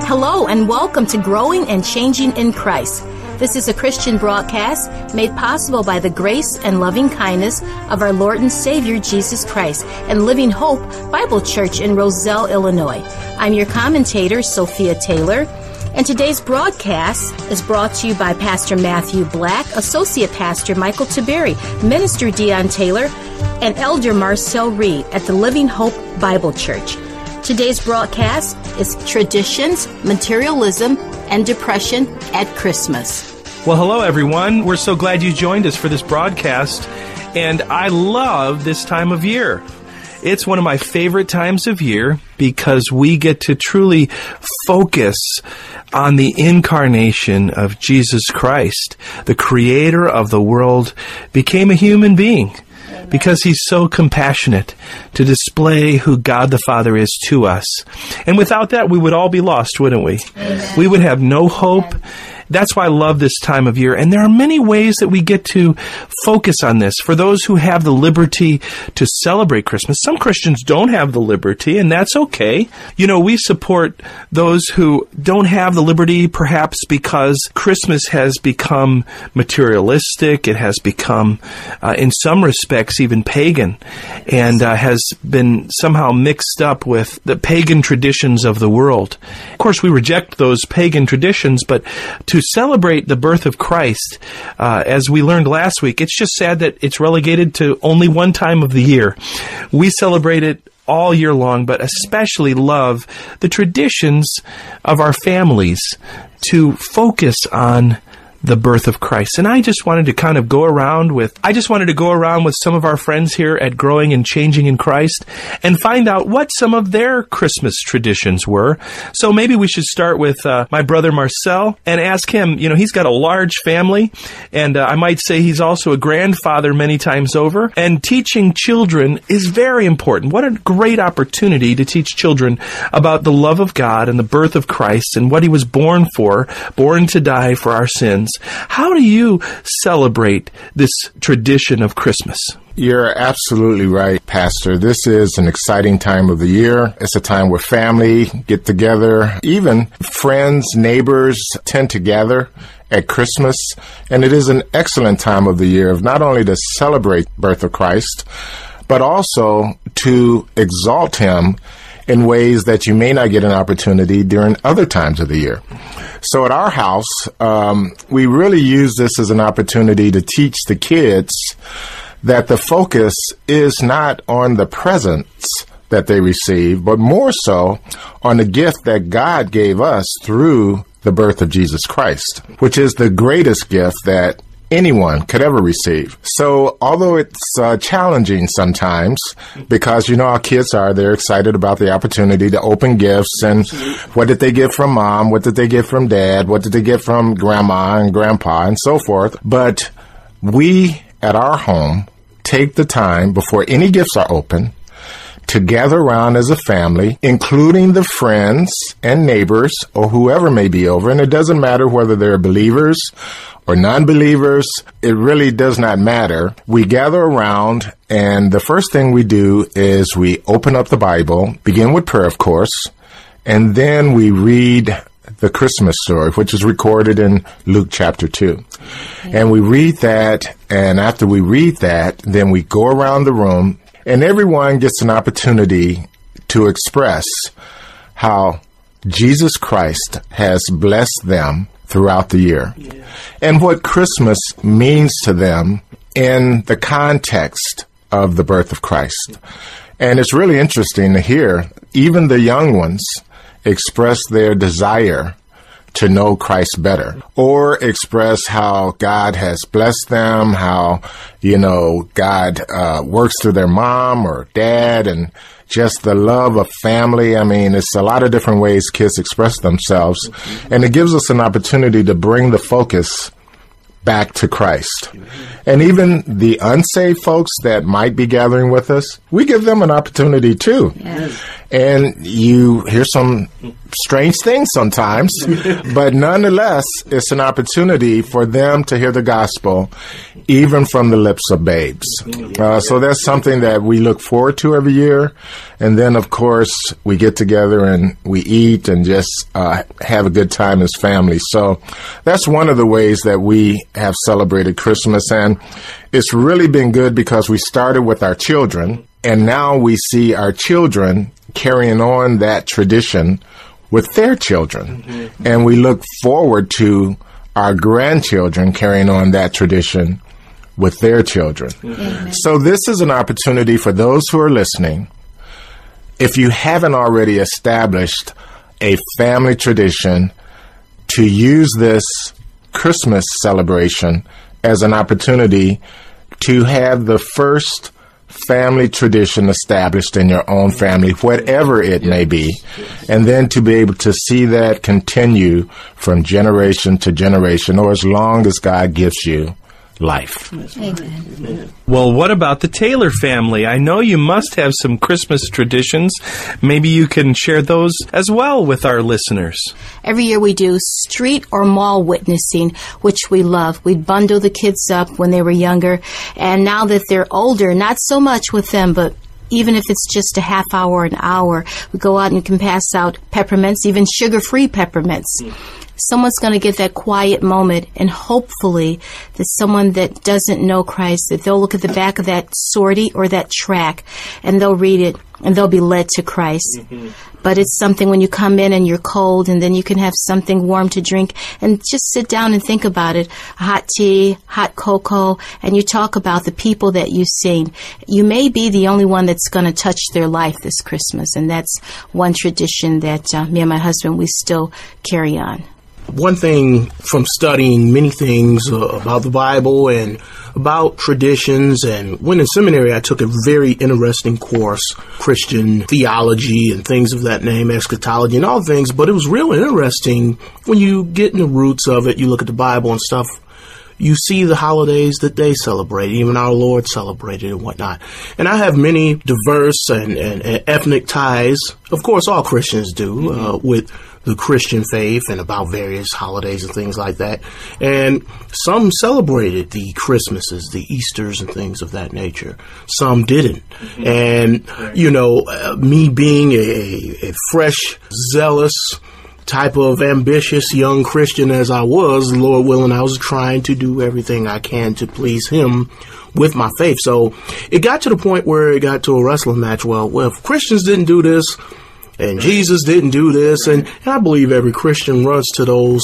Hello and welcome to Growing and Changing in Christ. This is a Christian broadcast made possible by the grace and loving kindness of our Lord and Savior Jesus Christ and Living Hope Bible Church in Roselle, Illinois. I'm your commentator, Sophia Taylor, and today's broadcast is brought to you by Pastor Matthew Black, Associate Pastor Michael Tiberi, Minister Dion Taylor, and Elder Marcel Reed at the Living Hope Bible Church. Today's broadcast is Traditions, Materialism, and Depression at Christmas. Well, hello, everyone. We're so glad you joined us for this broadcast, and I love this time of year. It's one of my favorite times of year because we get to truly focus on the incarnation of Jesus Christ. The creator of the world became a human being because he's so compassionate to display who God the Father is to us. And without that, we would all be lost, wouldn't we? Amen. We would have no hope. That's why I love this time of year. And there are many ways that we get to focus on this. For those who have the liberty to celebrate Christmas, some Christians don't have the liberty, and that's okay. You know, we support those who don't have the liberty, perhaps because Christmas has become materialistic. It has become, in some respects, even pagan, and has been somehow mixed up with the pagan traditions of the world. Of course, we reject those pagan traditions, but to celebrate the birth of Christ, as we learned last week, it's just sad that it's relegated to only one time of the year. We celebrate it all year long, but especially love the traditions of our families to focus on the birth of Christ. And I just wanted to kind of go around with some of our friends here at Growing and Changing in Christ and find out what some of their Christmas traditions were. So maybe we should start with my brother Marcel and ask him, you know, he's got a large family, and I might say he's also a grandfather many times over, and teaching children is very important. What a great opportunity to teach children about the love of God and the birth of Christ and what he was born for, born to die for our sins. How do you celebrate this tradition of Christmas? You're absolutely right, Pastor. This is an exciting time of the year. It's a time where family get together. Even friends, neighbors tend to gather at Christmas. And it is an excellent time of the year of not only to celebrate the birth of Christ, but also to exalt him in ways that you may not get an opportunity during other times of the year. So at our house, we really use this as an opportunity to teach the kids that the focus is not on the presents that they receive, but more so on the gift that God gave us through the birth of Jesus Christ, which is the greatest gift that anyone could ever receive. So although it's challenging sometimes, because you know how kids are, they're excited about the opportunity to open gifts and what did they get from mom, what did they get from dad, what did they get from grandma and grandpa and so forth. But we at our home take the time before any gifts are open to gather around as a family, including the friends and neighbors or whoever may be over. And it doesn't matter whether they're believers or non-believers. It really does not matter. We gather around, and the first thing we do is we open up the Bible, begin with prayer, of course, and then we read the Christmas story, which is recorded in Luke chapter 2. And we read that, and after we read that, then we go around the room, and everyone gets an opportunity to express how Jesus Christ has blessed them throughout the year, and what Christmas means to them in the context of the birth of Christ. And it's really interesting to hear even the young ones express their desire to know Christ better, or express how God has blessed them, how, you know, God works through their mom or dad, and just the love of family. I mean, it's a lot of different ways kids express themselves, and it gives us an opportunity to bring the focus back to Christ. And even the unsaved folks that might be gathering with us, we give them an opportunity too. Yes. And you hear some strange things sometimes, but nonetheless, it's an opportunity for them to hear the gospel, even from the lips of babes. So that's something that we look forward to every year. And then, of course, we get together and we eat and just have a good time as family. So that's one of the ways that we have celebrated Christmas. And it's really been good because we started with our children, and now we see our children carrying on that tradition with their children. Mm-hmm. And we look forward to our grandchildren carrying on that tradition with their children. Mm-hmm. So this is an opportunity for those who are listening. If you haven't already established a family tradition, to use this Christmas celebration as an opportunity to have the first family tradition established in your own family, whatever it may be, and then to be able to see that continue from generation to generation, or as long as God gives you life. Amen. Well, what about the Taylor family? I know you must have some Christmas traditions. Maybe you can share those as well with our listeners. Every year we do street or mall witnessing, which we love. We bundle the kids up when they were younger, and now that they're older, not so much with them, but even if it's just a half hour, an hour, we go out and can pass out peppermints, even sugar-free peppermints. Someone's going to get that quiet moment, and hopefully that someone that doesn't know Christ, that they'll look at the back of that sortie or that track, and they'll read it, and they'll be led to Christ. Mm-hmm. But it's something when you come in and you're cold, and then you can have something warm to drink, and just sit down and think about it. Hot tea, hot cocoa, and you talk about the people that you've seen. You may be the only one that's going to touch their life this Christmas, and that's one tradition that me and my husband, we still carry on. One thing from studying many things about the Bible and about traditions, and when in seminary I took a very interesting course, Christian theology and things of that name, eschatology and all things, but it was real interesting when you get in the roots of it, you look at the Bible and stuff, you see the holidays that they celebrate, even our Lord celebrated and whatnot. And I have many diverse and ethnic ties, of course all Christians do, with the Christian faith and about various holidays and things like that. And some celebrated the Christmases, the Easters and things of that nature. Some didn't. Mm-hmm. And, you know, me being a fresh, zealous, type of ambitious young Christian as I was, Lord willing, I was trying to do everything I can to please Him with my faith. So it got to the point where it got to a wrestling match. Well, if Christians didn't do this, and Jesus didn't do this, and I believe every Christian runs to those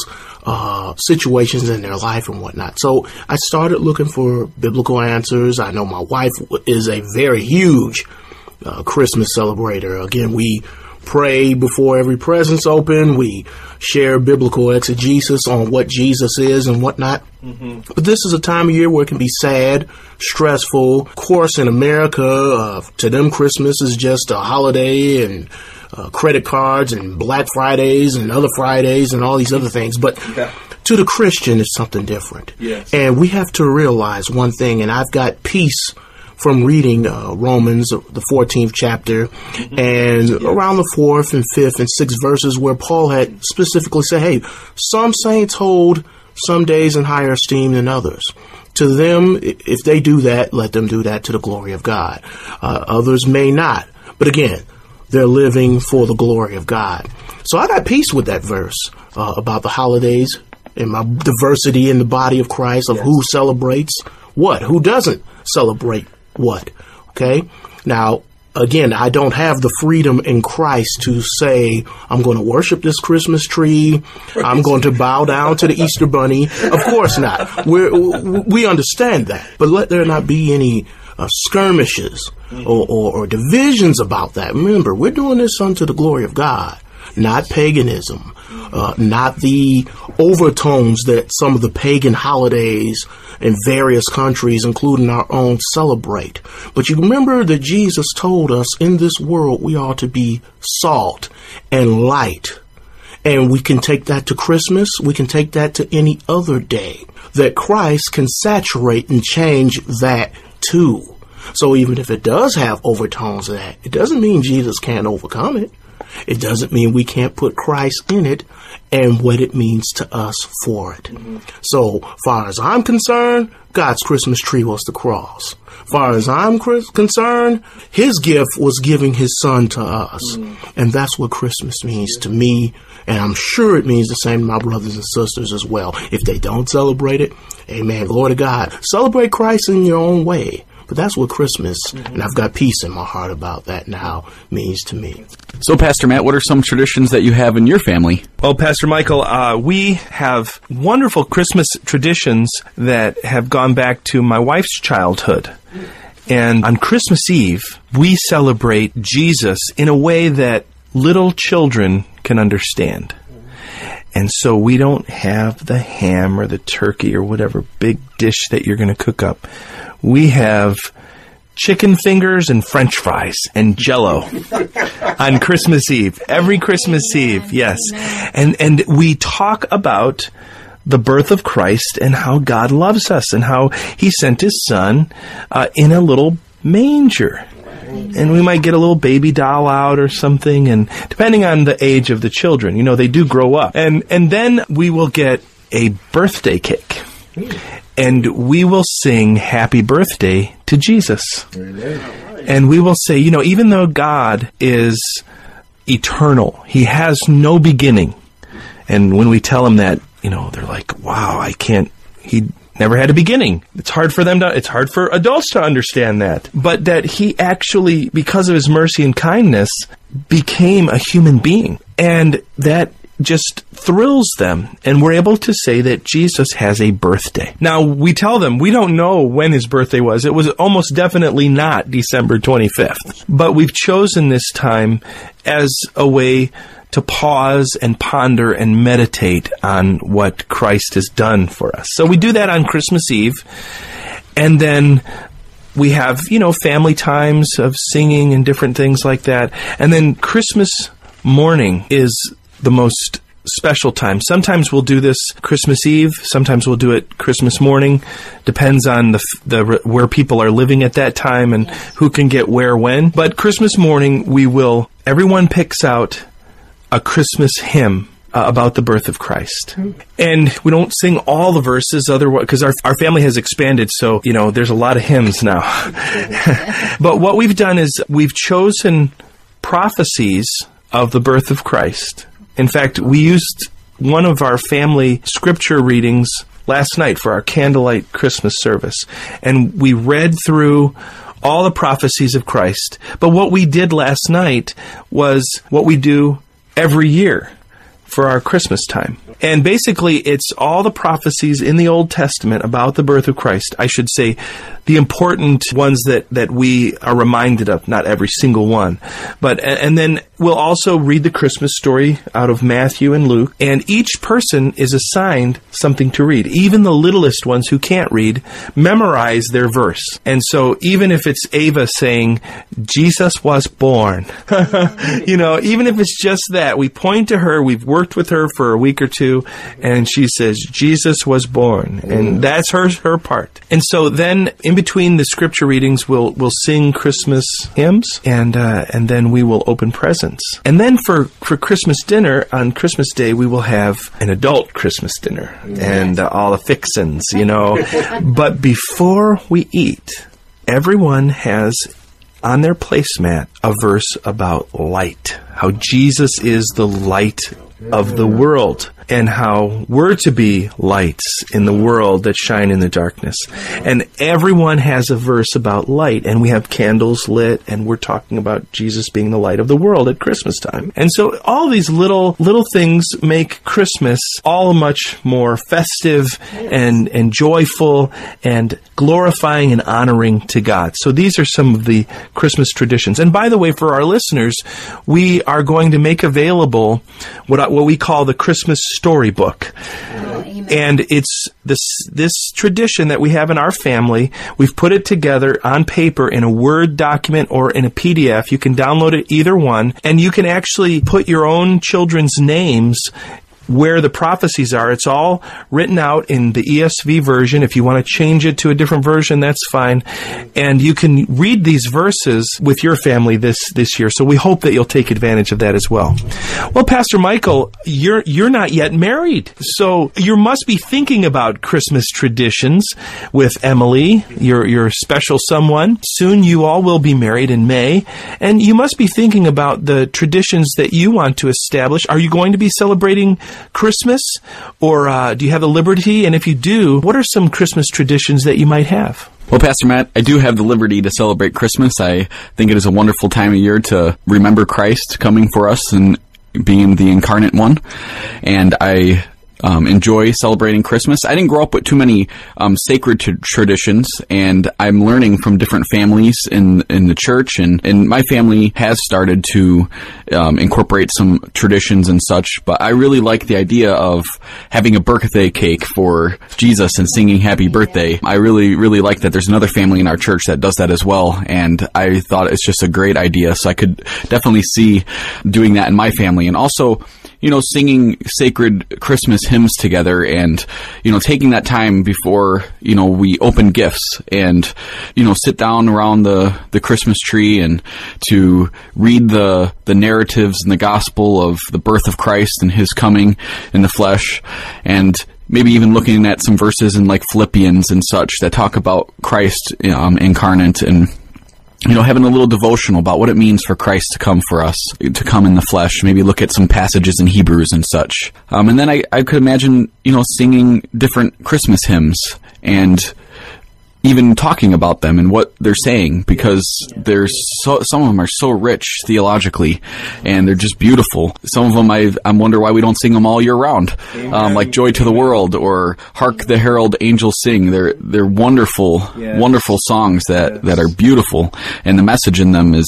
situations in their life and whatnot. So I started looking for biblical answers. I know my wife is a very huge Christmas celebrator. Again, we pray before every present's open. We share biblical exegesis on what Jesus is and whatnot. Mm-hmm. But this is a time of year where it can be sad, stressful. Of course, in America, to them, Christmas is just a holiday and credit cards and Black Fridays and other Fridays and all these other things. But to the Christian, it's something different. Yes. And we have to realize one thing, and I've got peace from reading Romans, the 14th chapter, and around the 4th and 5th and 6th verses where Paul had specifically said, hey, some saints hold some days in higher esteem than others. To them, if they do that, let them do that to the glory of God. Others may not. But again, they're living for the glory of God. So I got peace with that verse about the holidays and my diversity in the body of Christ of who celebrates what, who doesn't celebrate what. Okay? Now, again, I don't have the freedom in Christ to say, I'm going to worship this Christmas tree. I'm going to bow down to the Easter bunny. Of course not. We understand that. But let there not be any skirmishes or divisions about that. Remember, we're doing this unto the glory of God, not paganism, not the overtones that some of the pagan holidays in various countries, including our own, celebrate. But you remember that Jesus told us in this world we ought to be salt and light. And we can take that to Christmas. We can take that to any other day. That Christ can saturate and change that too. So even if it does have overtones of that, it doesn't mean Jesus can't overcome it. It doesn't mean we can't put Christ in it and what it means to us for it. So far as I'm concerned, God's Christmas tree was the cross. Far as I'm concerned, his gift was giving his son to us. And that's what Christmas means to me. And I'm sure it means the same to my brothers and sisters as well. If they don't celebrate it, amen, glory to God. Celebrate Christ in your own way. But that's what Christmas, and I've got peace in my heart about that now, means to me. So, Pastor Matt, what are some traditions that you have in your family? Well, Pastor Michael, we have wonderful Christmas traditions that have gone back to my wife's childhood. And on Christmas Eve, we celebrate Jesus in a way that little children can understand. And so we don't have the ham or the turkey or whatever big dish that you're going to cook up. We have chicken fingers and French fries and Jell-O on Christmas Eve. Every Christmas Eve, yes. And we talk about the birth of Christ and how God loves us and how he sent his son in a little manger. And we might get a little baby doll out or something, and depending on the age of the children, they do grow up. And then we will get a birthday cake. And we will sing happy birthday to Jesus. And we will say, even though God is eternal, he has no beginning. And when we tell them that, they're like, wow, he never had a beginning. It's hard for adults to understand that. But that he actually, because of his mercy and kindness, became a human being. And that just thrills them, and we're able to say that Jesus has a birthday. Now, we tell them we don't know when his birthday was. It was almost definitely not December 25th. But we've chosen this time as a way to pause and ponder and meditate on what Christ has done for us. So we do that on Christmas Eve, and then we have, family times of singing and different things like that. And then Christmas morning is the most special time. Sometimes we'll do this Christmas Eve. Sometimes we'll do it Christmas morning. Depends on the where people are living at that time and who can get where when. But Christmas morning, everyone picks out a Christmas hymn about the birth of Christ. And we don't sing all the verses otherwise, because our family has expanded, so, there's a lot of hymns now. But what we've done is we've chosen prophecies of the birth of Christ. In fact, we used one of our family scripture readings last night for our candlelight Christmas service. And we read through all the prophecies of Christ. But what we did last night was what we do every year for our Christmas time. And basically, it's all the prophecies in the Old Testament about the birth of Christ. I should say the important ones that we are reminded of, not every single one. And then we'll also read the Christmas story out of Matthew and Luke. And each person is assigned something to read. Even the littlest ones who can't read memorize their verse. And so even if it's Ava saying, Jesus was born, even if it's just that, we point to her, we've worked with her for a week or two, and she says, Jesus was born. And that's her part. And so then in between the scripture readings, we'll sing Christmas hymns, and then we will open presents. And then for Christmas dinner, on Christmas Day, we will have an adult Christmas dinner and all the fixins, But before we eat, everyone has on their placemat a verse about light, how Jesus is the light of the world, and how we're to be lights in the world that shine in the darkness. And everyone has a verse about light, and we have candles lit, and we're talking about Jesus being the light of the world at Christmas time. And so all these little things make Christmas all much more festive and joyful and glorifying and honoring to God. So these are some of the Christmas traditions. And by the way, for our listeners, we are going to make available what we call the Christmas storybook. And it's this tradition that we have in our family. We've put it together on paper in a Word document or in a PDF. You can download it, either one, and you can actually put your own children's names where the prophecies are. It's all written out in the ESV version. If you want to change it to a different version, that's fine. And you can read these verses with your family this year. So we hope that you'll take advantage of that as well. Well, Pastor Michael, you're not yet married. So you must be thinking about Christmas traditions with Emily, your special someone. Soon you all will be married in May. And you must be thinking about the traditions that you want to establish. Are you going to be celebrating Christmas, or do you have the liberty? And if you do, what are some Christmas traditions that you might have? Well, Pastor Matt, I do have the liberty to celebrate Christmas. I think it is a wonderful time of year to remember Christ coming for us and being the incarnate one. And I enjoy celebrating Christmas. I didn't grow up with too many sacred traditions, and I'm learning from different families in the church, and my family has started to incorporate some traditions and such, but I really like the idea of having a birthday cake for Jesus and singing happy birthday. I really, really like that there's another family in our church that does that as well, and I thought it's just a great idea, so I could definitely see doing that in my family. And also, singing sacred Christmas hymns together, and, taking that time before, we open gifts and, sit down around the Christmas tree and to read the narratives and the gospel of the birth of Christ and his coming in the flesh, and maybe even looking at some verses in like Philippians and such that talk about Christ incarnate, and having a little devotional about what it means for Christ to come for us, to come in the flesh. Maybe look at some passages in Hebrews and such. And then I could imagine, singing different Christmas hymns and even talking about them and what they're saying, because some of them are so rich theologically, and they're just beautiful. Some of them I wonder why we don't sing them all year round, like "Joy to the World" or "Hark the Herald Angels Sing." They're wonderful, wonderful songs that are beautiful, and the message in them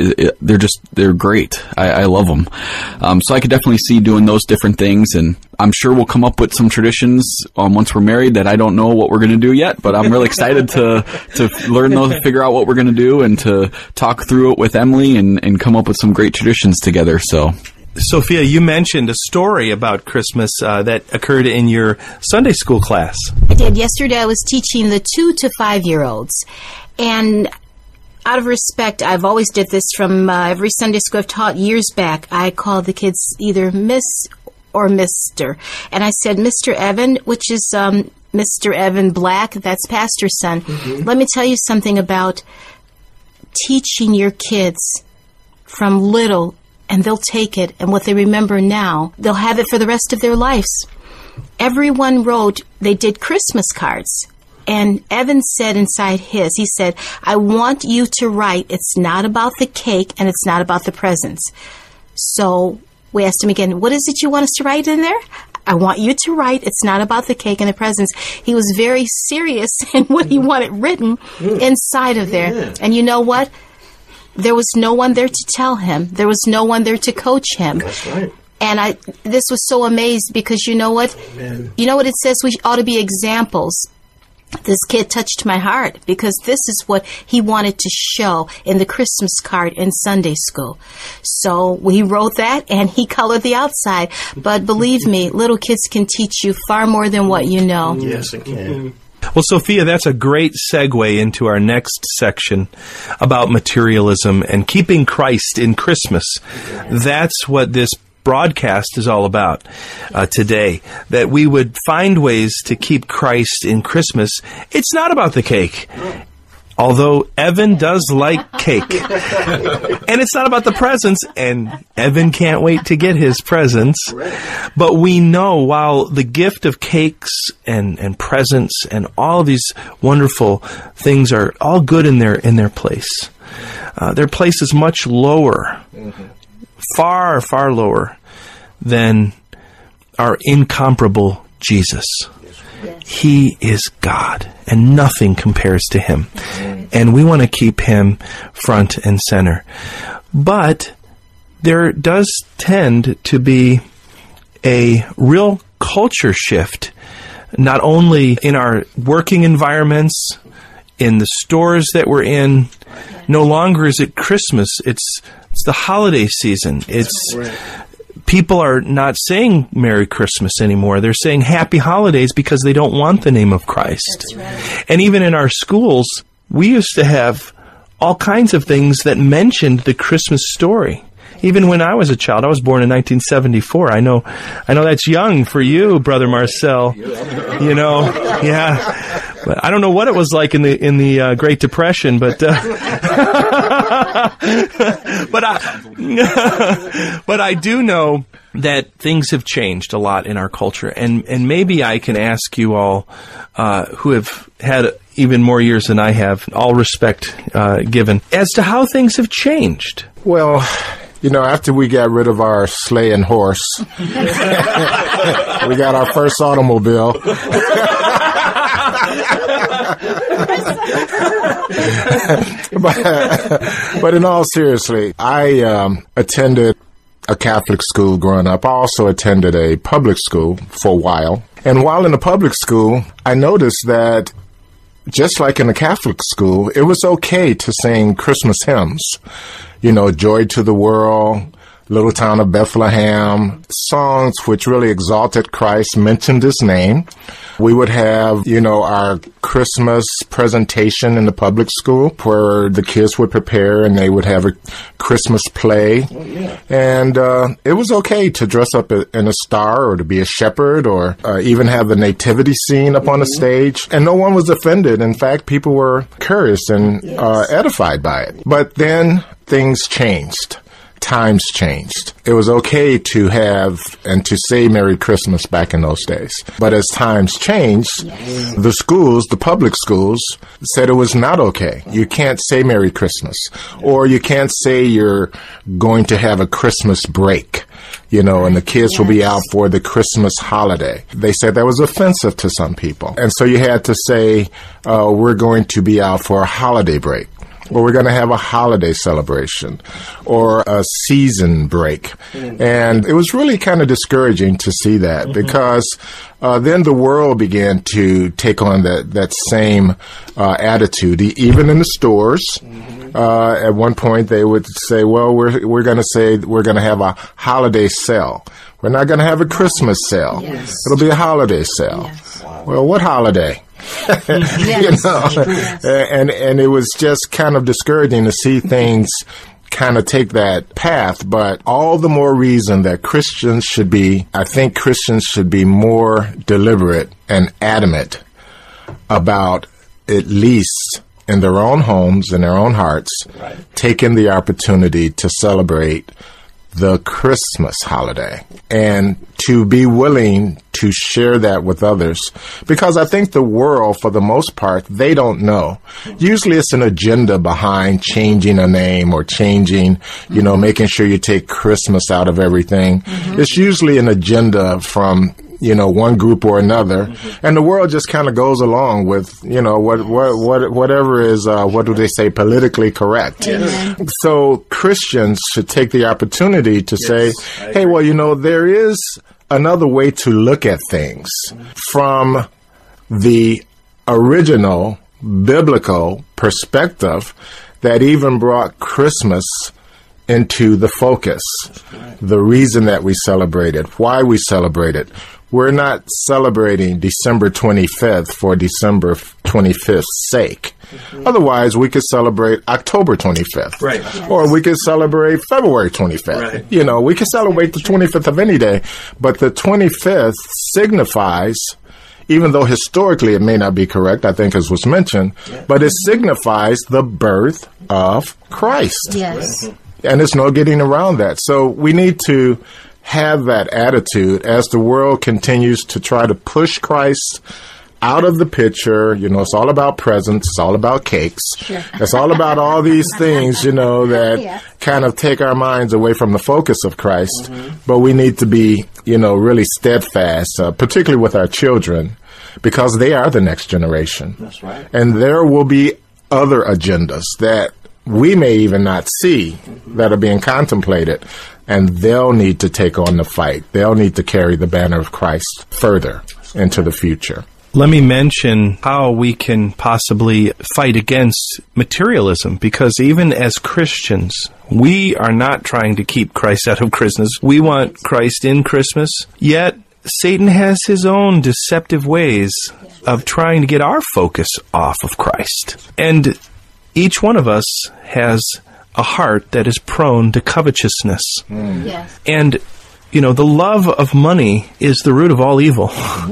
they're great. I love them. So I could definitely see doing those different things, and I'm sure we'll come up with some traditions once we're married that I don't know what we're going to do yet, but I'm really excited to learn those, figure out what we're going to do, and to talk through it with Emily and come up with some great traditions together. So, Sophia, you mentioned a story about Christmas that occurred in your Sunday school class. I did. Yesterday I was teaching the 2 to 5-year-olds, and out of respect, I've always did this from every Sunday school I've taught years back. I called the kids either Miss or Mr. And I said, Mr. Evan, which is Mr. Evan Black, that's Pastor's son. Mm-hmm. Let me tell you something about teaching your kids from little, and they'll take it, and what they remember now, they'll have it for the rest of their lives. Everyone they did Christmas cards. And Evan said inside he said, I want you to write, it's not about the cake and it's not about the presents. So we asked him again, what is it you want us to write in there? I want you to write, it's not about the cake and the presents. He was very serious in what he wanted written inside of there. Yeah. And you know what? There was no one there to tell him. There was no one there to coach him. That's right. And this was so amazed, because you know what? Amen. You know what it says? We ought to be examples. This kid touched my heart, because this is what he wanted to show in the Christmas card in Sunday school. So we wrote that, and he colored the outside. But believe me, little kids can teach you far more than what you know. Yes, it can. Well, Sophia, that's a great segue into our next section about materialism and keeping Christ in Christmas. That's what this broadcast is all about today, that we would find ways to keep Christ in Christmas. It's not about the cake, although Evan does like cake. And it's not about the presents, and Evan can't wait to get his presents. But we know, while the gift of cakes and presents and all of these wonderful things are all good in their place, their place is much lower. Far, far lower than our incomparable Jesus. Yes. He is God, and nothing compares to him. And we want to keep him front and center. But there does tend to be a real culture shift, not only in our working environments, in the stores that we're in. No longer is it Christmas. It's the holiday season. It's people are not saying Merry Christmas anymore. They're saying Happy Holidays because they don't want the name of Christ. That's right. And even in our schools, we used to have all kinds of things that mentioned the Christmas story. Even when I was a child, I was born in 1974. I know that's young for you, Brother Marcel. You know, yeah. But I don't know what it was like in the Great Depression, but but I do know that things have changed a lot in our culture, and maybe I can ask you all who have had even more years than I have, all respect given, as to how things have changed. Well, you know, after we got rid of our sleigh and horse, we got our first automobile. But in all seriously, I attended a Catholic school growing up. I also attended a public school for a while. And while in the public school, I noticed that just like in the Catholic school, it was okay to sing Christmas hymns. You know, Joy to the World, Little Town of Bethlehem, songs which really exalted Christ, mentioned his name. We would have, you know, our Christmas presentation in the public school where the kids would prepare and they would have a Christmas play. Oh, yeah. And it was okay to dress up in a star or to be a shepherd or even have the nativity scene up on the stage. And no one was offended. In fact, people were encouraged and edified by it. But then things changed. Times changed. It was okay to have and to say Merry Christmas back in those days. But as times changed, the schools, the public schools, said it was not okay. You can't say Merry Christmas. Or you can't say you're going to have a Christmas break, you know, and the kids will be out for the Christmas holiday. They said that was offensive to some people. And so you had to say, we're going to be out for a holiday break. Or we're going to have a holiday celebration or a season break. And it was really kind of discouraging to see that because then the world began to take on that same attitude, even in the stores. At one point, they would say, well, we're going to say we're going to have a holiday sale. We're not going to have a Christmas sale. Yes. It'll be a holiday sale. Yes. Well, what holiday? You know, and it was just kind of discouraging to see things kind of take that path, but all the more reason that I think Christians should be more deliberate and adamant about, at least in their own homes, in their own hearts, taking the opportunity to celebrate the Christmas holiday and to be willing to share that with others. Because I think the world, for the most part, they don't know. Usually it's an agenda behind changing a name or changing, you know, making sure you take Christmas out of everything. It's usually an agenda from, you know, one group or another, and the world just kind of goes along with, you know, whatever is, what do they say, politically correct. So Christians should take the opportunity to say, hey, well, you know, there is another way to look at things from the original biblical perspective that even brought Christmas into the focus, the reason that we celebrate it, why we celebrate it. We're not celebrating December 25th for December 25th's sake. Otherwise, we could celebrate October 25th. Right. Or we could celebrate February 25th. Right. You know, we could celebrate the 25th of any day. But the 25th signifies, even though historically it may not be correct, I think as was mentioned, but it signifies the birth of Christ. Yes. And there's no getting around that. So we need to have that attitude as the world continues to try to push Christ out of the picture. You know, it's all about presents. It's all about cakes. Sure. It's all about all these things, you know, that kind of take our minds away from the focus of Christ. But we need to be, you know, really steadfast, particularly with our children, because they are the next generation. That's right. And there will be other agendas that we may even not see that are being contemplated, and they'll need to take on the fight. They'll need to carry the banner of Christ further into the future. let me mention how we can possibly fight against materialism, because even as Christians, we are not trying to keep Christ out of Christmas. We want Christ in Christmas, yet Satan has his own deceptive ways of trying to get our focus off of Christ. And each one of us has a heart that is prone to covetousness. Yes. And, the love of money is the root of all evil.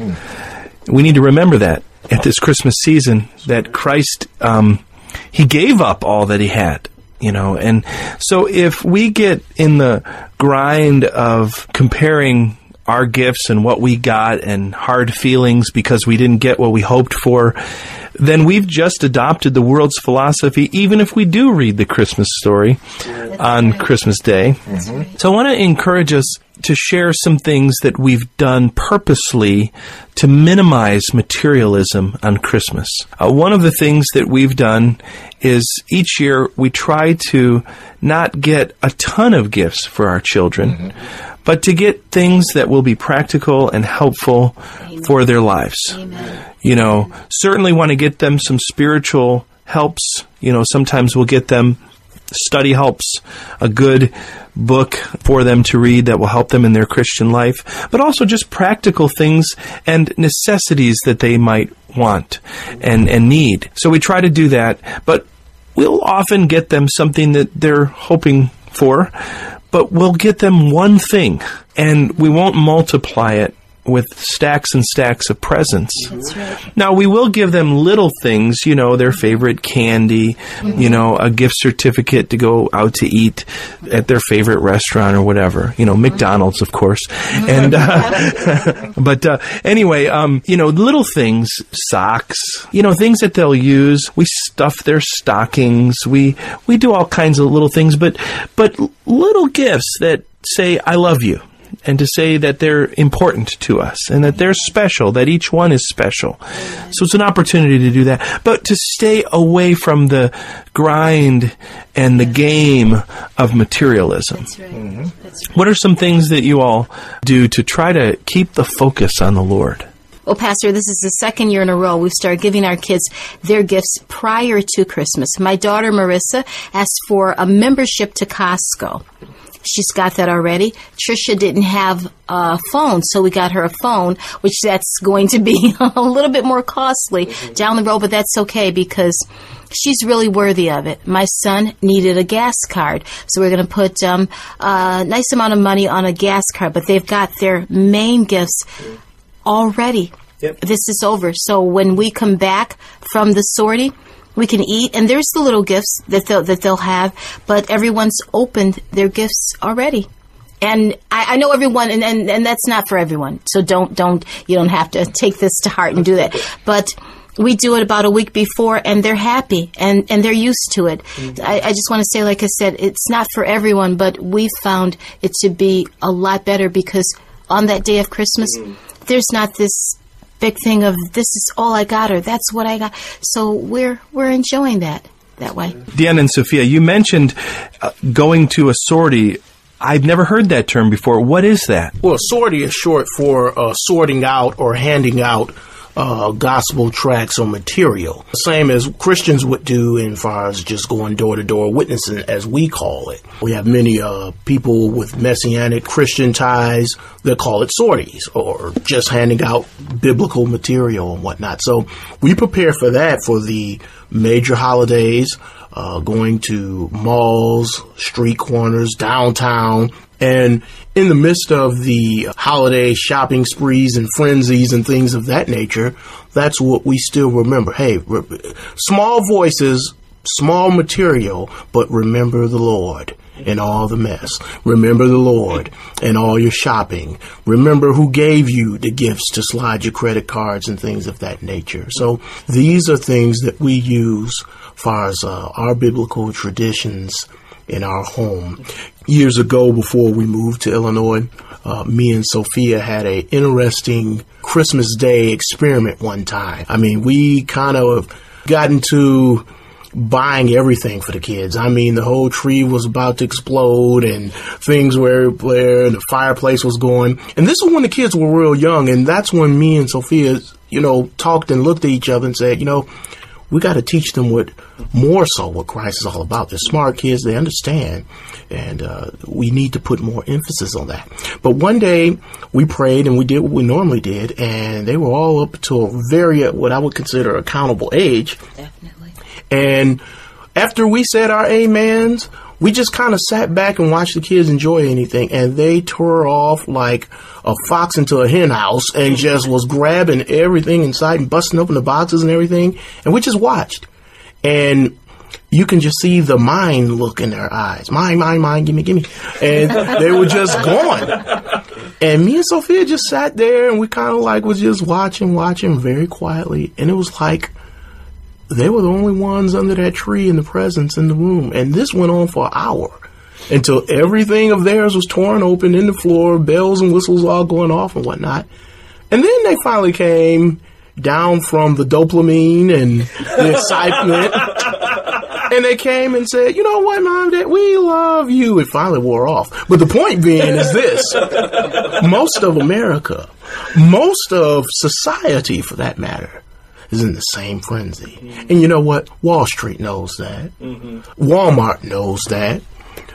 We need to remember that at this Christmas season, that Christ, he gave up all that he had, and so if we get in the grind of comparing our gifts and what we got and hard feelings because we didn't get what we hoped for, then we've just adopted the world's philosophy, even if we do read the Christmas story on Christmas Day. So I want to encourage us to share some things that we've done purposely to minimize materialism on Christmas. One of the things that we've done is each year we try to not get a ton of gifts for our children, but to get things that will be practical and helpful for their lives. Certainly want to get them some spiritual helps. Sometimes we'll get them study helps, a good book for them to read that will help them in their Christian life, but also just practical things and necessities that they might want and need. So we try to do that, but we'll often get them something that they're hoping for, but we'll get them one thing, and we won't multiply it with stacks and stacks of presents. That's right. Now, we will give them little things, their favorite candy, a gift certificate to go out to eat at their favorite restaurant or whatever, McDonald's, of course. And, anyway, little things, socks, things that they'll use. We stuff their stockings. We do all kinds of little things, but little gifts that say, I love you. And to say that they're important to us and that they're special, that each one is special. So it's an opportunity to do that. But to stay away from the grind and the game of materialism. That's right. That's right. What are some things that you all do to try to keep the focus on the Lord? Well, Pastor, this is the second year in a row we've started giving our kids their gifts prior to Christmas. My daughter, Marissa, asked for a membership to Costco. She's got that already. Tricia didn't have a phone, so we got her a phone, which that's going to be a little bit more costly down the road, but that's okay because she's really worthy of it. My son needed a gas card, so we're going to put a nice amount of money on a gas card, but they've got their main gifts already. Yep. This is over. So when we come back from the sortie, we can eat, and there's the little gifts that they'll have, but everyone's opened their gifts already. And I know everyone, and that's not for everyone. So you don't have to take this to heart and do that. But we do it about a week before, and they're happy, and they're used to it. I just want to say, like I said, it's not for everyone, but we found it to be a lot better because on that day of Christmas, there's not this big thing of this is all I got or that's what I got. So we're enjoying that way. Deanna and Sophia, you mentioned going to a sortie. I've never heard that term before. What is that? Well, sortie is short for sorting out or handing out gospel tracts or material. Same as Christians would do in far as just going door to door witnessing, as we call it. We have many people with Messianic Christian ties that call it sorties or just handing out biblical material and whatnot. So we prepare for that for the major holidays, going to malls, street corners, downtown. And in the midst of the holiday shopping sprees and frenzies and things of that nature, that's what we still remember. Hey, small voices, small material, but remember the Lord in all the mess. Remember the Lord in all your shopping. Remember who gave you the gifts to slide your credit cards and things of that nature. So these are things that we use as far as our biblical traditions in our home. Years ago, before we moved to Illinois, me and Sophia had an interesting Christmas Day experiment one time. I mean, we kind of got into buying everything for the kids. I mean, the whole tree was about to explode and things were everywhere and the fireplace was going. And this was when the kids were real young, and that's when me and Sophia, talked and looked at each other and said, we got to teach them what Christ is all about. They're smart kids. They understand. And we need to put more emphasis on that. But one day we prayed and we did what we normally did. And they were all up to a very, what I would consider accountable age. Definitely. And after we said our amens, we just kind of sat back and watched the kids enjoy anything. And they tore off like a fox into a hen house and just was grabbing everything inside and busting open the boxes and everything. And we just watched. And you can just see the mind look in their eyes. Mine, gimme. And they were just gone. And me and Sophia just sat there and we kind of like was just watching very quietly. And it was like they were the only ones under that tree in the presence in the room. And this went on for an hour until everything of theirs was torn open in the floor, bells and whistles all going off and whatnot. And then they finally came down from the dopamine and the excitement. And they came and said, you know what, Mom, Dad, we love you. It finally wore off. But the point being is this. Most of America, most of society for that matter, is in the same frenzy. Mm-hmm. And you know what? Wall Street knows that. Mm-hmm. Walmart knows that.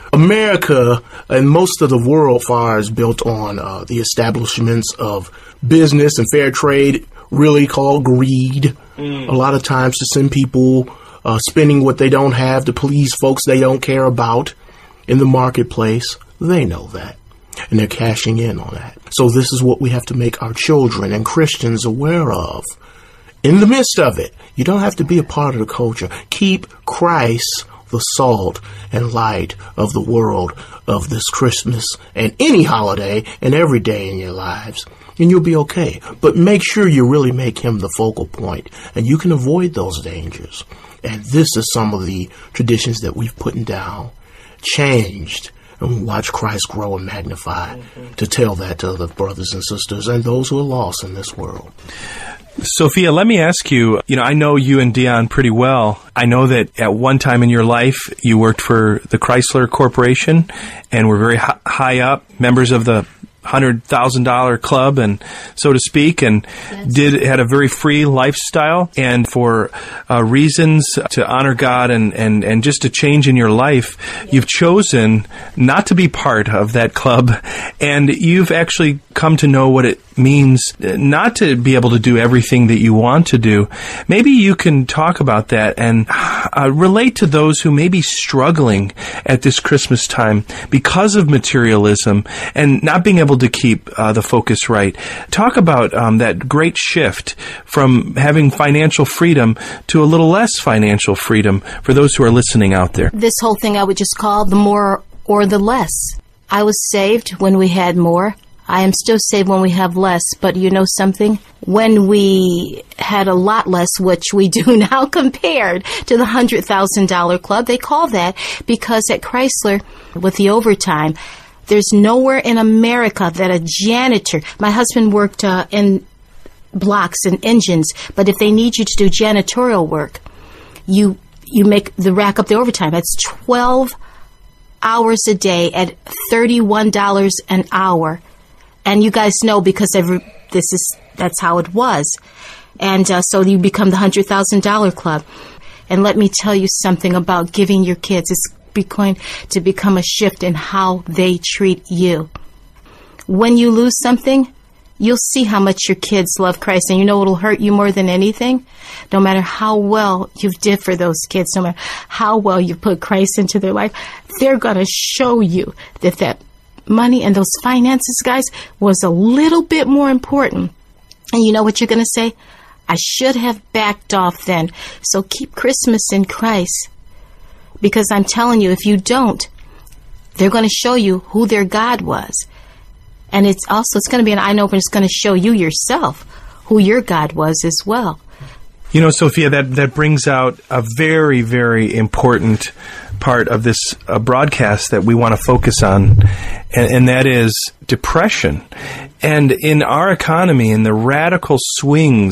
America and most of the world far is built on the establishments of business and fair trade, really called greed. A lot of times to send people spending what they don't have to please folks they don't care about in the marketplace. They know that. And they're cashing in on that. So this is what we have to make our children and Christians aware of. In the midst of it, you don't have to be a part of the culture. Keep Christ the salt and light of the world of this Christmas and any holiday and every day in your lives. And you'll be okay. But make sure you really make him the focal point. And you can avoid those dangers. And this is some of the traditions that we've put down, changed, and watch Christ grow and magnify to tell that to other brothers and sisters and those who are lost in this world. Sophia, let me ask you, I know you and Dion pretty well. I know that at one time in your life, you worked for the Chrysler Corporation and were very high up, members of the $100,000 club, and so to speak, and had a very free lifestyle. And for reasons to honor God and just a change in your life, you've chosen not to be part of that club, and you've actually come to know what it means not to be able to do everything that you want to do. Maybe you can talk about that and relate to those who may be struggling at this Christmas time because of materialism and not being able to keep the focus right. Talk about that great shift from having financial freedom to a little less financial freedom for those who are listening out there. This whole thing I would just call the more or the less. I was saved when we had more. I am still saved when we have less, but you know something? When we had a lot less, which we do now compared to the $100,000 club, they call that because at Chrysler, with the overtime, there's nowhere in America that a janitor, my husband worked in blocks and engines, but if they need you to do janitorial work, you make the rack up the overtime. That's 12 hours a day at $31 an hour. And you guys know because that's how it was. And so you become the $100,000 club. And let me tell you something about giving your kids. It's going to become a shift in how they treat you. When you lose something, you'll see how much your kids love Christ. And you know what'll hurt you more than anything? No matter how well you've did for those kids, no matter how well you put Christ into their life, they're going to show you that money and those finances, guys, was a little bit more important. And you know what you're going to say? I should have backed off then. So keep Christmas in Christ. Because I'm telling you, if you don't, they're going to show you who their God was. And it's going to be an eye-opener. It's going to show you yourself who your God was as well. You know, Sophia, that brings out a very, very important part of this broadcast that we want to focus on, and that is depression. And in our economy, in the radical swings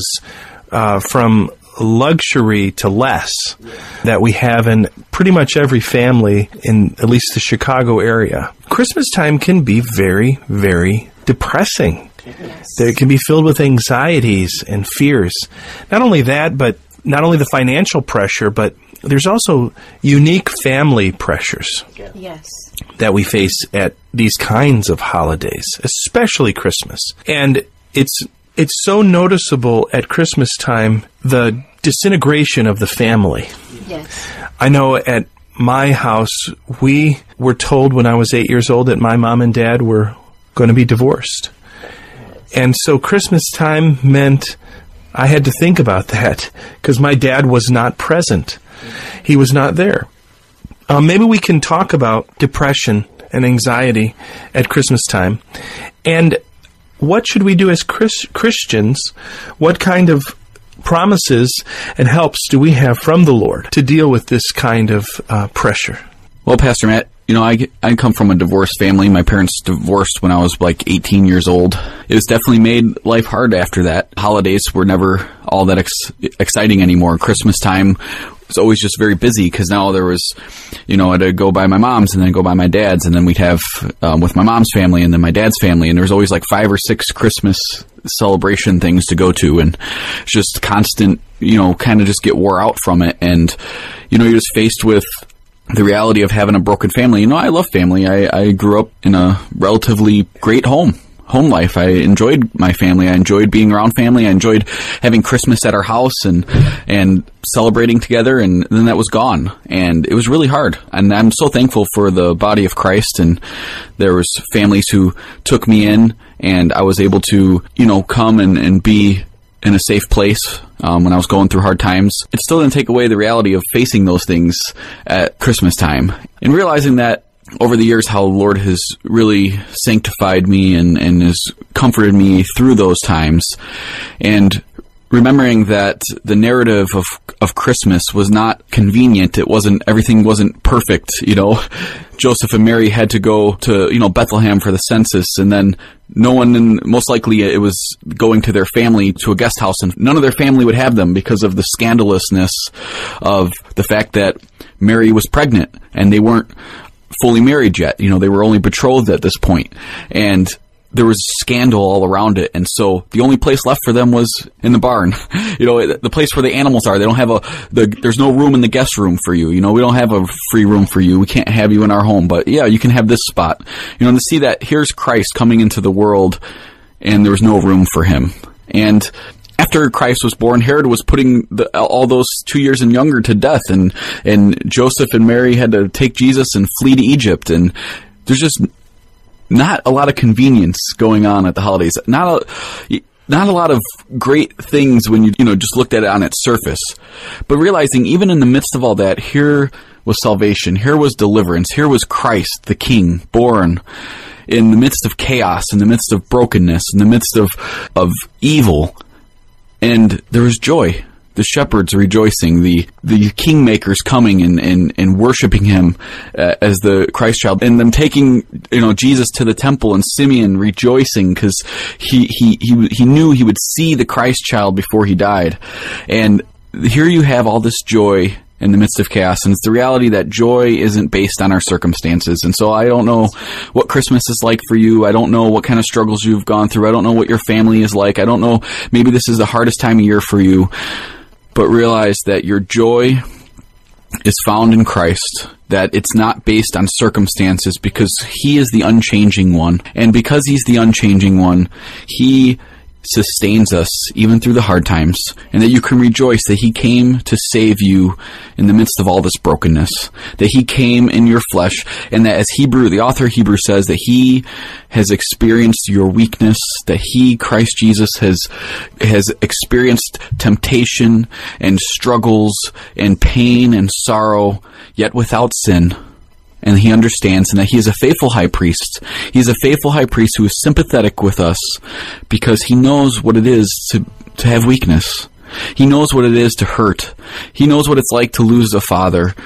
from luxury to less that we have in pretty much every family in at least the Chicago area, Christmas time can be very, very depressing. That can be filled with anxieties and fears. Not only that, but not only the financial pressure, but there's also unique family pressures Yes. that we face at these kinds of holidays, especially Christmas. And it's so noticeable at Christmas time, the disintegration of the family. Yes. I know at my house, we were told when I was 8 years old that my mom and dad were going to be divorced. And so Christmas time meant I had to think about that because my dad was not present. He was not there. Maybe we can talk about depression and anxiety at Christmas time. And what should we do as Christians? What kind of promises and helps do we have from the Lord to deal with this kind of pressure? Well, Pastor Matt, I come from a divorced family. My parents divorced when I was like 18 years old. It was definitely made life hard after that. Holidays were never all that exciting anymore. Christmas time was always just very busy because now there was, I'd go by my mom's and then go by my dad's, and then we'd have with my mom's family and then my dad's family, and there was always like 5 or 6 Christmas celebration things to go to, and it's just constant, kind of just get wore out from it, and you're just faced with the reality of having a broken family. I love family. I grew up in a relatively great home life. I enjoyed my family. I enjoyed being around family. I enjoyed having Christmas at our house and celebrating together, and then that was gone. And it was really hard. And I'm so thankful for the body of Christ, and there was families who took me in, and I was able to, come and be in a safe place when I was going through hard times. It still didn't take away the reality of facing those things at Christmas time and realizing that over the years how the Lord has really sanctified me and has comforted me through those times, and remembering that the narrative of Christmas was not convenient. Everything wasn't perfect. Joseph and Mary had to go to, Bethlehem for the census, and then no one, and most likely it was going to their family to a guest house, and none of their family would have them because of the scandalousness of the fact that Mary was pregnant and they weren't fully married yet. They were only betrothed at this point, and there was scandal all around it, and so the only place left for them was in the barn. The place where the animals are. They don't have there's no room in the guest room for you. We don't have a free room for you. We can't have you in our home, but yeah, you can have this spot. To see that here's Christ coming into the world, and there was no room for him. And after Christ was born, Herod was putting all those 2 years and younger to death, and Joseph and Mary had to take Jesus and flee to Egypt, and there's just not a lot of convenience going on at the holidays. Not a lot of great things when you just looked at it on its surface. But realizing even in the midst of all that, here was salvation, here was deliverance, here was Christ, the King, born in the midst of chaos, in the midst of brokenness, in the midst of evil. And there was joy. The shepherds rejoicing, the kingmakers coming and worshiping him as the Christ child, and them taking Jesus to the temple, and Simeon rejoicing because he knew he would see the Christ child before he died. And here you have all this joy in the midst of chaos, and it's the reality that joy isn't based on our circumstances. And so I don't know what Christmas is like for you. I don't know what kind of struggles you've gone through. I don't know what your family is like. I don't know, maybe this is the hardest time of year for you. But realize that your joy is found in Christ, that it's not based on circumstances, because he is the unchanging one. And because he's the unchanging one, he sustains us even through the hard times, and that you can rejoice that he came to save you in the midst of all this brokenness, that he came in your flesh, and that as the author of Hebrews says, that he has experienced your weakness, that he, Christ Jesus, has experienced temptation and struggles and pain and sorrow, yet without sin. And he understands, and that he is a faithful high priest. He's a faithful high priest who is sympathetic with us because he knows what it is to have weakness. He knows what it is to hurt. He knows what it's like to lose a father.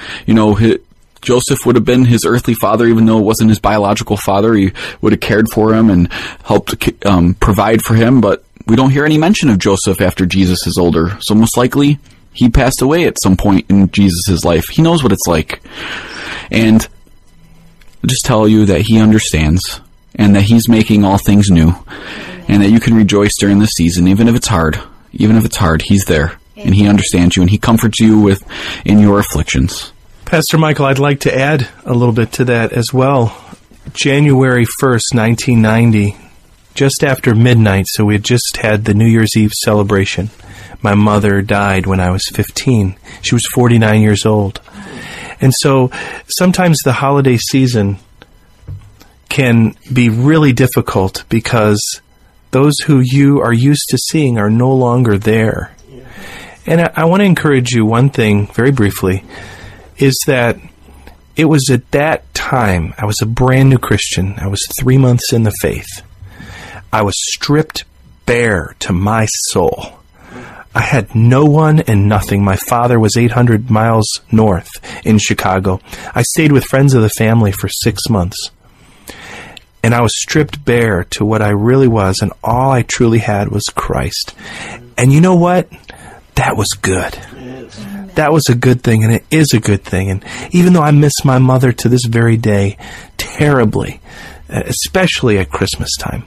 Joseph would have been his earthly father, even though it wasn't his biological father. He would have cared for him and helped provide for him, but we don't hear any mention of Joseph after Jesus is older. So most likely, he passed away at some point in Jesus' life. He knows what it's like. And just tell you that he understands, and that he's making all things new, and that you can rejoice during this season, even if it's hard. Even if it's hard, He's there, and He understands you, and He comforts you in your afflictions. Pastor Michael, I'd like to add a little bit to that as well. January 1st, 1990, just after midnight, so we had just had the New Year's Eve celebration. My mother died when I was 15. She was 49 years old. And so sometimes the holiday season can be really difficult because those who you are used to seeing are no longer there. And I want to encourage you one thing very briefly, is that it was at that time, I was a brand new Christian. I was 3 months in the faith. I was stripped bare to my soul. I had no one and nothing. My father was 800 miles north in Chicago. I stayed with friends of the family for 6 months. And I was stripped bare to what I really was, and all I truly had was Christ. And you know what? That was good. That was a good thing, and it is a good thing. And even though I miss my mother to this very day terribly, especially at Christmas time,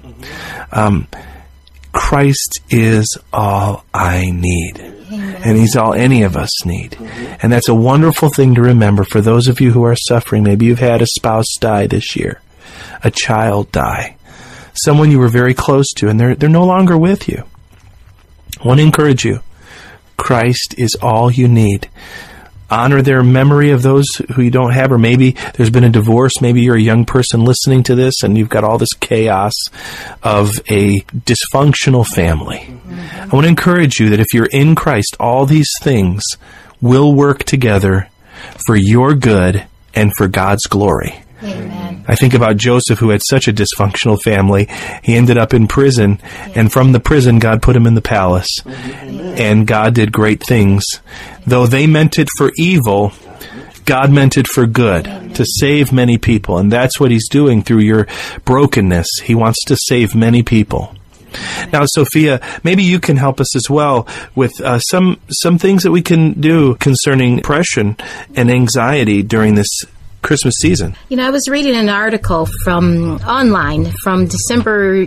Christ is all I need. And He's all any of us need. And that's a wonderful thing to remember for those of you who are suffering. Maybe you've had a spouse die this year, a child die, someone you were very close to, and they're no longer with you. I want to encourage you. Christ is all you need. Honor their memory of those who you don't have, or maybe there's been a divorce. Maybe you're a young person listening to this and you've got all this chaos of a dysfunctional family. I want to encourage you that if you're in Christ, all these things will work together for your good and for God's glory. Amen. I think about Joseph, who had such a dysfunctional family. He ended up in prison, and from the prison, God put him in the palace. And God did great things. Though they meant it for evil, God meant it for good, to save many people. And that's what He's doing through your brokenness. He wants to save many people. Now, Sophia, maybe you can help us as well with some things that we can do concerning depression and anxiety during this Christmas season. You know, I was reading an article from online from December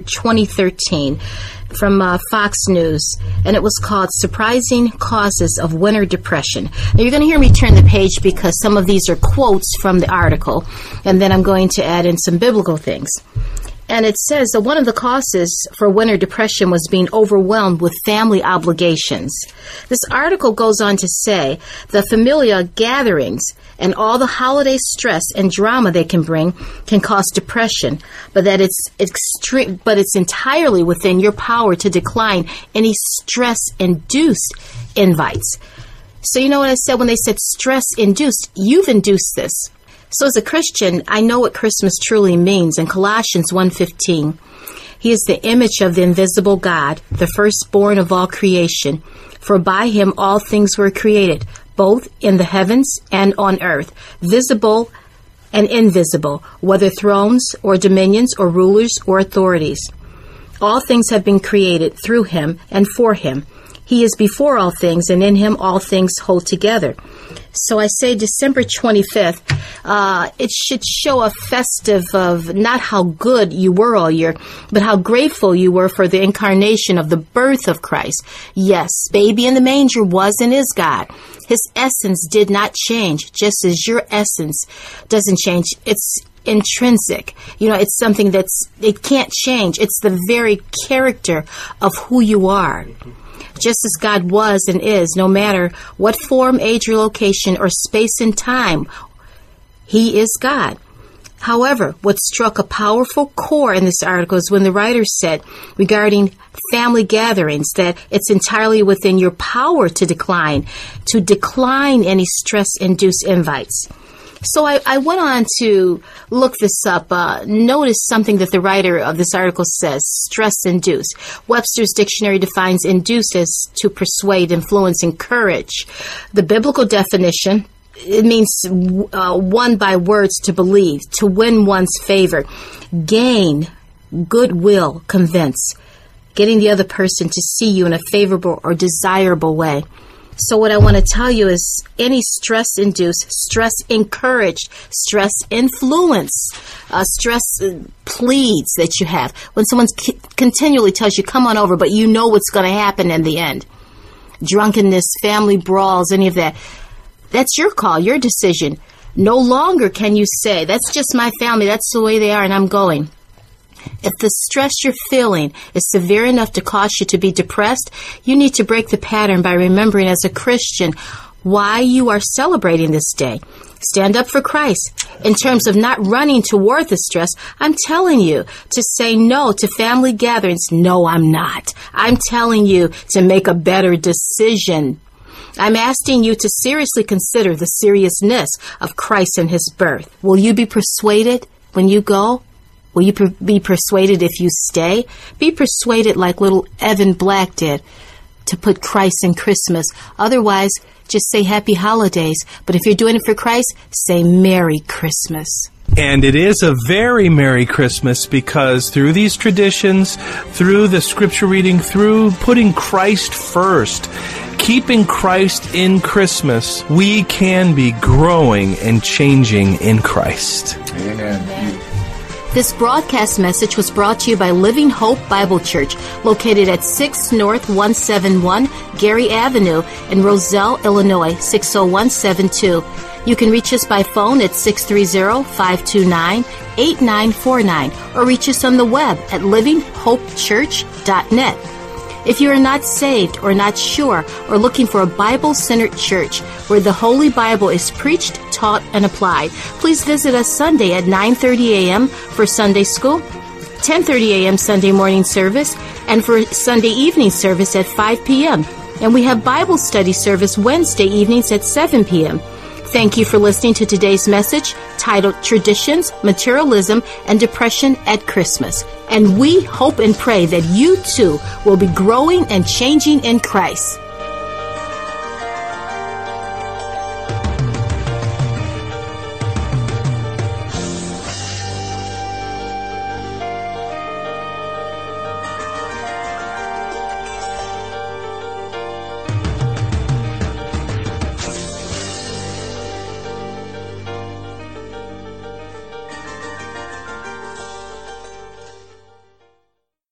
2013 from Fox News, and it was called Surprising Causes of Winter Depression. Now, you're going to hear me turn the page because some of these are quotes from the article, and then I'm going to add in some biblical things. And it says that one of the causes for winter depression was being overwhelmed with family obligations. This article goes on to say the familial gatherings and all the holiday stress and drama they can bring can cause depression, but that it's extreme, but it's entirely within your power to decline any stress-induced invites. So you know what I said when they said stress-induced? You've induced this. So as a Christian, I know what Christmas truly means. In Colossians 1:15, He is the image of the invisible God, the firstborn of all creation. For by Him all things were created, both in the heavens and on earth, visible and invisible, whether thrones or dominions or rulers or authorities. All things have been created through Him and for Him. He is before all things, and in Him all things hold together. So I say December 25th, it should show a festive of not how good you were all year, but how grateful you were for the incarnation of the birth of Christ. Yes, baby in the manger was and is God. His essence did not change, just as your essence doesn't change. It's intrinsic. You know, it's something it can't change. It's the very character of who you are. Just as God was and is, no matter what form, age, or location, or space and time, He is God. However, what struck a powerful core in this article is when the writer said regarding family gatherings that it's entirely within your power to decline any stress-induced invites. So I went on to look this up. Notice something that the writer of this article says, stress-induced. Webster's dictionary defines induced as to persuade, influence, encourage. The biblical definition, it means won by words to believe, to win one's favor, gain, goodwill, convince, getting the other person to see you in a favorable or desirable way. So what I want to tell you is any stress-induced, stress-encouraged, stress-influence, stress pleads that you have, when someone continually tells you, come on over, but you know what's going to happen in the end. Drunkenness, family brawls, any of that. That's your call, your decision. No longer can you say, that's just my family, that's the way they are, and I'm going. If the stress you're feeling is severe enough to cause you to be depressed, you need to break the pattern by remembering as a Christian why you are celebrating this day. Stand up for Christ. In terms of not running toward the stress, I'm telling you to say no to family gatherings. No, I'm not. I'm telling you to make a better decision. I'm asking you to seriously consider the seriousness of Christ and his birth. Will you be persuaded when you go? Will you be persuaded if you stay? Be persuaded like little Evan Black did to put Christ in Christmas. Otherwise, just say Happy Holidays. But if you're doing it for Christ, say Merry Christmas. And it is a very Merry Christmas because through these traditions, through the scripture reading, through putting Christ first, keeping Christ in Christmas, we can be growing and changing in Christ. Amen. This broadcast message was brought to you by Living Hope Bible Church, located at 6 North 171 Gary Avenue in Roselle, Illinois, 60172. You can reach us by phone at 630-529-8949 or reach us on the web at livinghopechurch.net. If you are not saved or not sure or looking for a Bible-centered church where the Holy Bible is preached, taught, and applied, please visit us Sunday at 9:30 a.m. for Sunday school, 10:30 a.m. Sunday morning service, and for Sunday evening service at 5 p.m. And we have Bible study service Wednesday evenings at 7 p.m. Thank you for listening to today's message titled Traditions, Materialism, and Depression at Christmas. And we hope and pray that you too will be growing and changing in Christ.